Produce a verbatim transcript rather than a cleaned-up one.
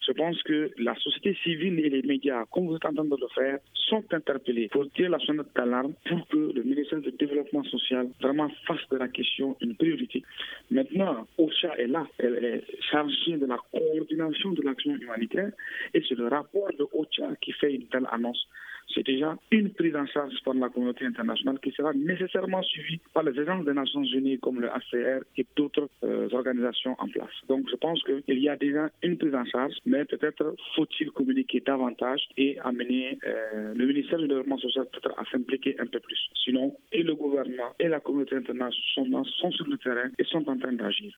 Je pense que la société civile et les médias, comme vous êtes en train de le faire, sont interpellés pour tirer la sonnette d'alarme pour que le ministère du Développement social vraiment fasse de la question une priorité. Maintenant, OCHA est là, elle est chargée de la coordination de l'action humanitaire et c'est le rapport de OCHA qui fait une telle annonce. C'est déjà une prise en charge par la communauté internationale qui sera nécessairement suivie par les agences des Nations Unies comme le H C R et d'autres euh, organisations en place. Donc je pense qu'il y a déjà une prise en charge, mais peut-être faut-il communiquer davantage et amener euh, le ministère du Développement social peut-être à s'impliquer un peu plus. Sinon, et le gouvernement et la communauté internationale sont, sont sur le terrain et sont en train d'agir.